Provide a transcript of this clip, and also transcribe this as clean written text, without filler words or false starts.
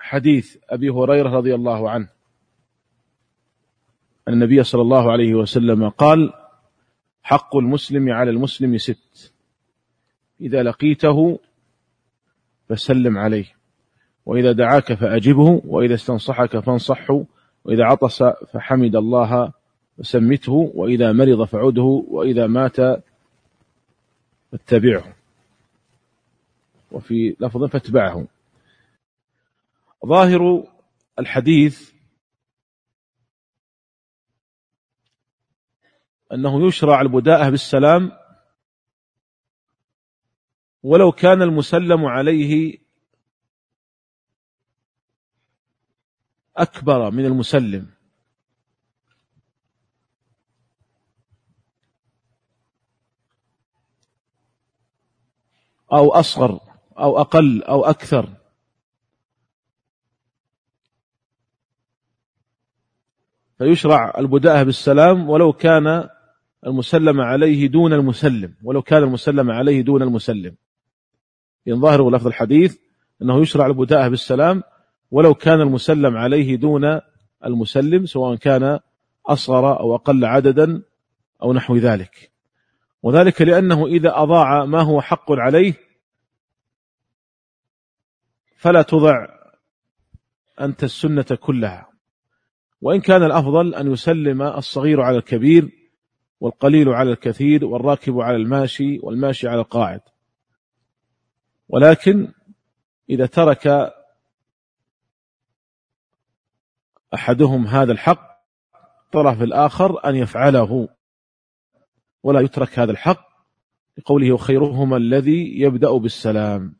حديث أبي هريرة رضي الله عنه أن النبي صلى الله عليه وسلم قال: حق المسلم على المسلم 6: إذا لقيته فسلم عليه، وإذا دعاك فأجبه، وإذا استنصحك فانصحه، وإذا عطس فحمد الله فسمته، وإذا مرض فعده، وإذا مات فاتبعه، وفي لفظ فاتبعه. ظاهر الحديث أنه يشرع البداءة بالسلام ولو كان المسلم عليه أكبر من المسلم، أو أصغر أو أقل أو أكثر، فيشرع البداءة بالسلام ولو كان المسلم عليه دون المسلم، ولو كان المسلم عليه دون المسلم. إن ظاهر لفظ الحديث أنه يشرع البداءة بالسلام ولو كان المسلم عليه دون المسلم، سواء كان أصغر أو أقل عددا أو نحو ذلك، وذلك لأنه إذا أضاع ما هو حق عليه فلا تضع أنت السنة كلها. وإن كان الأفضل أن يسلم الصغير على الكبير، والقليل على الكثير، والراكب على الماشي، والماشي على القاعد، ولكن إذا ترك أحدهم هذا الحق طرف الآخر أن يفعله، ولا يترك هذا الحق، لقوله: وخيرهما الذي يبدأ بالسلام.